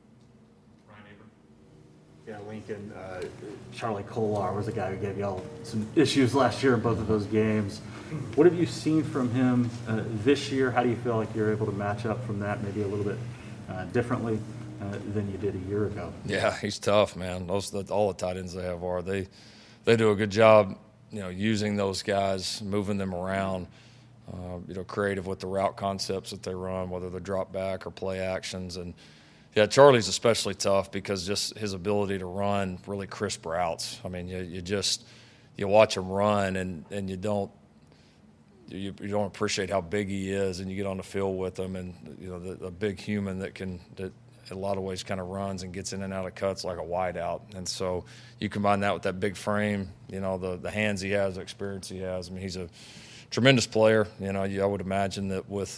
Yeah, Lincoln, Charlie Kolar was a guy who gave y'all some issues last year in both of those games. What have you seen from him this year? How do you feel like you're able to match up from that maybe a little bit differently than you did a year ago? Yeah, he's tough, man. All the tight ends they have are. They do a good job, using those guys, moving them around, creative with the route concepts that they run, whether they're drop back or play actions. And yeah, Charlie's especially tough because just his ability to run really crisp routes. I mean, you watch him run and you don't appreciate how big he is, and you get on the field with him, and the big human that in a lot of ways kind of runs and gets in and out of cuts like a wideout. And so you combine that with that big frame, the hands he has, the experience he has. I mean, he's a tremendous player. I would imagine that with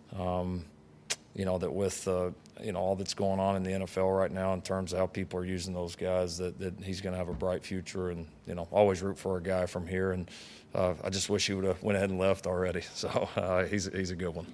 all that's going on in the NFL right now in terms of how people are using those guys, that he's going to have a bright future. And always root for a guy from here. And I just wish he would have went ahead and left already. So he's a good one.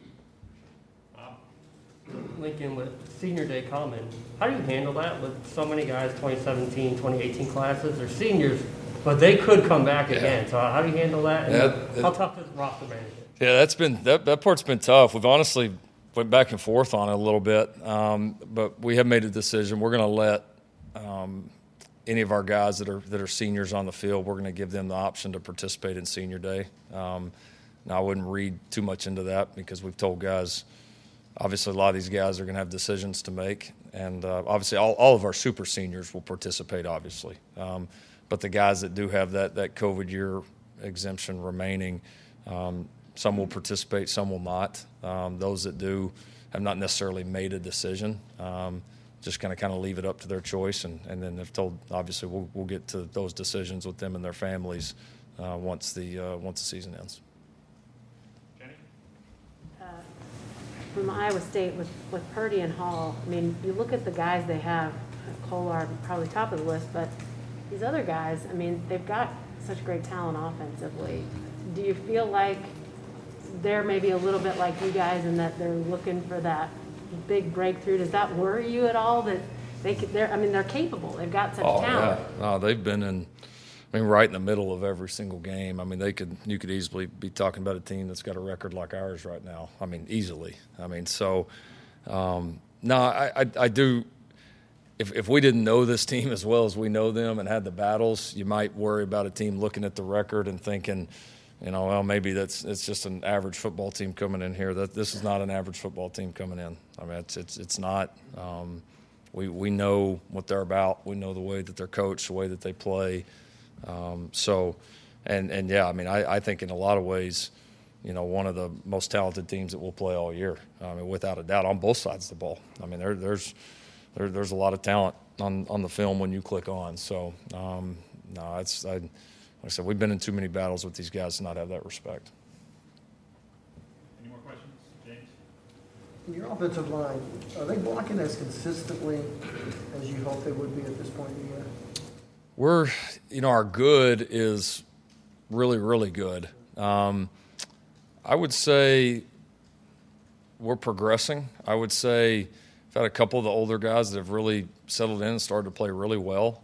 Lincoln, with senior day coming, how do you handle that with so many guys, 2017, 2018 classes, they're seniors, but they could come back again. So how do you handle that? And how tough is roster management? Yeah, that part's been tough. We've honestly went back and forth on it a little bit, but we have made a decision. We're going to let any of our guys that are seniors on the field, we're going to give them the option to participate in senior day. Now, I wouldn't read too much into that because we've told guys, obviously a lot of these guys are going to have decisions to make, and obviously all of our super seniors will participate, obviously. But the guys that do have that COVID year exemption remaining, some will participate, some will not. Those that do have not necessarily made a decision. Just kind of leave it up to their choice, and then they've told, obviously we'll get to those decisions with them and their families once the season ends. Jenny? From Iowa State with Purdy and Hall, I mean, you look at the guys they have, Kolar probably top of the list, but these other guys, I mean, they've got such great talent offensively. Do you feel like they're maybe a little bit like you guys in that they're looking for that big breakthrough? Does that worry you at all that they're capable? They've got such talent. Yeah. No, they've been in I mean, right in the middle of every single game. I mean, you could easily be talking about a team that's got a record like ours right now. I mean, easily. I mean, so no, I do. If we didn't know this team as well as we know them and had the battles, you might worry about a team looking at the record and thinking, well, maybe it's just an average football team coming in here. That this is not an average football team coming in. I mean, it's not. We know what they're about. We know the way that they're coached, the way that they play. Yeah, I mean, I think in a lot of ways, one of the most talented teams that we'll play all year. I mean, without a doubt, on both sides of the ball. I mean, there's a lot of talent on the film when you click on. So, no, like I said, we've been in too many battles with these guys to not have that respect. Any more questions, James? In your offensive line, are they blocking as consistently as you hope they would be at this point in the year? Our good is really, really good. I would say we're progressing. I would say I've had a couple of the older guys that have really settled in and started to play really well.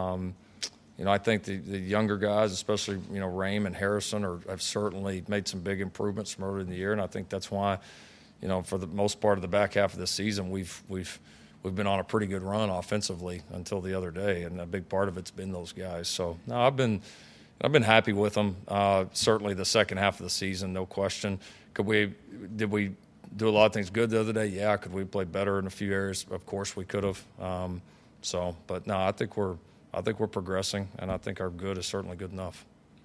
I think the younger guys, especially, Rame and Harrison, have certainly made some big improvements from earlier in the year, and I think that's why, for the most part of the back half of the season, we've been on a pretty good run offensively until the other day, and a big part of it's been those guys. So, no, I've been happy with them. Certainly the second half of the season, no question. Did we do a lot of things good the other day? Yeah. Could we play better in a few areas? Of course we could have. But no, I think we're progressing, and I think our good is certainly good enough.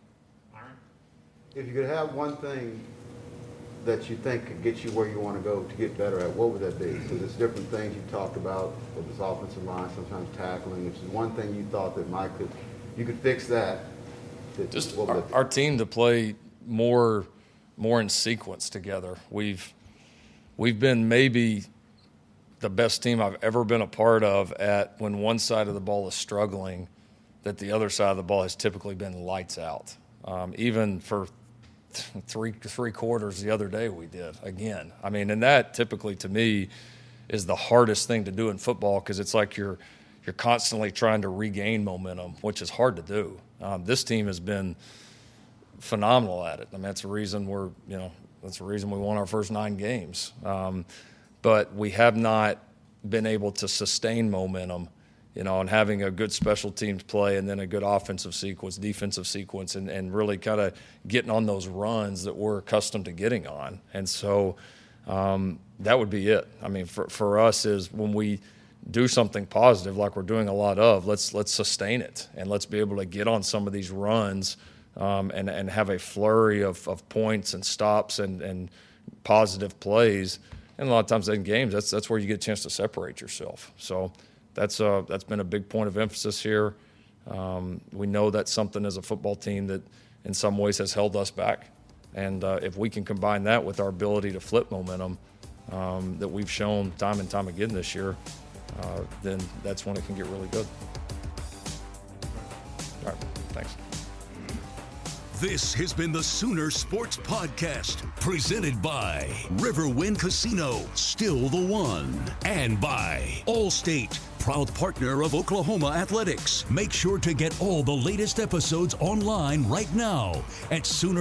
If you could have one thing that you think could get you where you want to go to get better at, what would that be? Because it's different things you talked about with this offensive line, sometimes tackling. If there's one thing you thought that you could fix that. Just our team to play more in sequence together. We've been maybe the best team I've ever been a part of at when one side of the ball is struggling, that the other side of the ball has typically been lights out. Even for three quarters the other day we did again. I mean, and that typically to me is the hardest thing to do in football, because it's like you're constantly trying to regain momentum, which is hard to do. This team has been phenomenal at it. I mean, that's the reason we won our first 9 games. But we have not been able to sustain momentum, and having a good special teams play and then a good offensive sequence, defensive sequence, and really kind of getting on those runs that we're accustomed to getting on. And so that would be it. I mean, for us is when we do something positive like we're doing a lot of, let's sustain it, and let's be able to get on some of these runs and have a flurry of points and stops and positive plays. And a lot of times in games, that's where you get a chance to separate yourself. So that's been a big point of emphasis here. We know that's something as a football team that in some ways has held us back. And if we can combine that with our ability to flip momentum that we've shown time and time again this year, then that's when it can get really good. All right, thanks. This has been the Sooner Sports Podcast, presented by Riverwind Casino, still the one, and by Allstate, proud partner of Oklahoma Athletics. Make sure to get all the latest episodes online right now at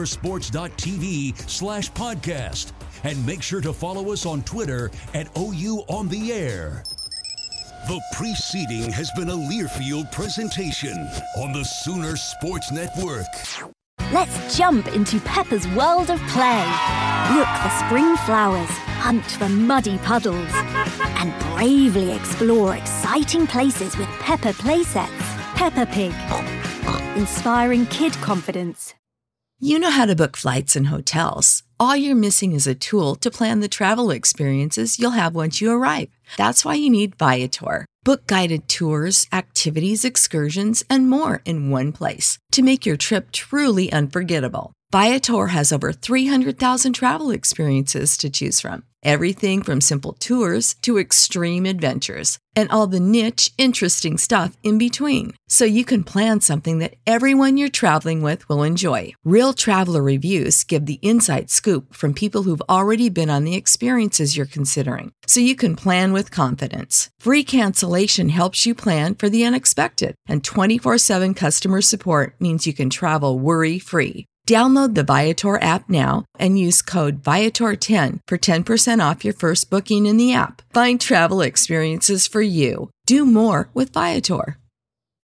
Soonersports.tv/podcast. And make sure to follow us on Twitter at OU On The Air. The preceding has been a Learfield presentation on the Sooner Sports Network. Let's jump into Peppa's world of play. Look for spring flowers, hunt for muddy puddles, and bravely explore exciting places with Peppa playsets. Peppa Pig, inspiring kid confidence. You know how to book flights and hotels. All you're missing is a tool to plan the travel experiences you'll have once you arrive. That's why you need Viator. Book guided tours, activities, excursions, and more in one place to make your trip truly unforgettable. Viator has over 300,000 travel experiences to choose from. Everything from simple tours to extreme adventures, and all the niche, interesting stuff in between. So you can plan something that everyone you're traveling with will enjoy. Real traveler reviews give the inside scoop from people who've already been on the experiences you're considering. So you can plan with confidence. Free cancellation helps you plan for the unexpected. And 24/7 customer support means you can travel worry-free. Download the Viator app now and use code Viator10 for 10% off your first booking in the app. Find travel experiences for you. Do more with Viator.